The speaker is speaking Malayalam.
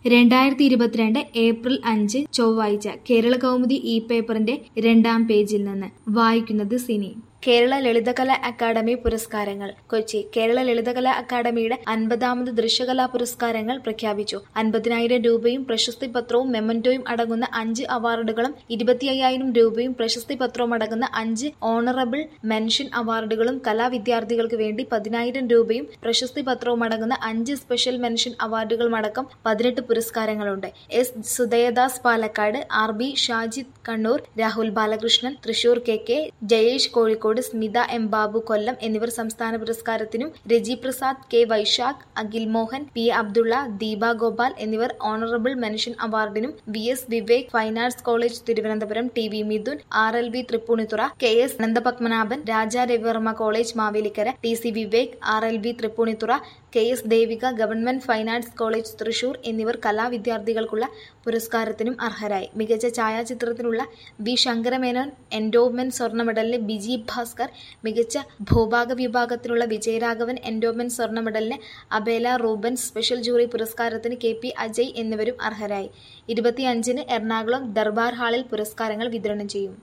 2022 ഏപ്രിൽ 5 ചൊവ്വാഴ്ച കേരളകൗമുദി പേപ്പറിന്റെ 2-ാം പേജിൽ നിന്ന് വായിക്കുന്നത് സിനി. കേരള ലളിതകലാ അക്കാദമി പുരസ്കാരങ്ങൾ. കൊച്ചി കേരള ലളിതകലാ അക്കാദമിയുടെ 50ാമത് ദൃശ്യകലാ പുരസ്കാരങ്ങൾ പ്രഖ്യാപിച്ചു. 50,000 രൂപയും പ്രശസ്തിപത്രവും മെമന്റോയും അടങ്ങുന്ന 5 അവാർഡുകളും 25,000 രൂപയും പ്രശസ്തിപത്രവും അടങ്ങുന്ന 5 ഓണറബിൾ മെൻഷൻ അവാർഡുകളും കലാവിദ്യാർത്ഥികൾക്ക് വേണ്ടി 10,000 രൂപയും പ്രശസ്തിപത്രവും അടങ്ങുന്ന 5 സ്പെഷ്യൽ മെൻഷൻ അവാർഡുകളുമടക്കം 18 പുരസ്കാരങ്ങളുണ്ട്. S Sudayadas Palakkad, RB Shajid Kannur, Rahul Balakrishnan Thrissur, KK Jayesh Kozhikode, Smitha M Babu Kollam എന്നിവർ സംസ്ഥാന പുരസ്കാരത്തിനും, രജി പ്രസാദ്, K വൈശാഖ്, അഖിൽ മോഹൻ, P അബ്ദുള്ള, ദീപ ഗോപാൽ എന്നിവർ ഓണറബിൾ മെൻഷൻ അവാർഡിനും, VS Vivek fine arts college Thiruvananthapuram, TV Mithun, RLV Tripunithura, KS Ananthapadmanabhan, Raja Ravivarma college Mavelikkara, TC Vivek, RLV Tripunithura, KS Devika government fine arts college Thrissur എന്നിവർ കലാവിദ്യാർത്ഥികൾക്കുള്ള പുരസ്കാരത്തിനും അർഹരായി. മികച്ച ഛായാചിത്രത്തിനുള്ള V ശങ്കരമേനോൻ എൻഡോവ്മെന്റ് സ്വർണ്ണ മെഡലിന് ബിജി ഭാസ്കർ, മികച്ച ഭൂഭാഗ വിഭാഗത്തിനുള്ള വിജയരാഘവൻ എൻഡോവ്മെന്റ് സ്വർണ്ണ മെഡലിന് അബേല റൂബൻസ്, സ്പെഷ്യൽ ജൂറി പുരസ്കാരത്തിന് KP അജയ് എന്നിവരും അർഹരായി. 25-ന് എറണാകുളം ദർബാർ ഹാളിൽ പുരസ്കാരങ്ങൾ വിതരണം ചെയ്യും.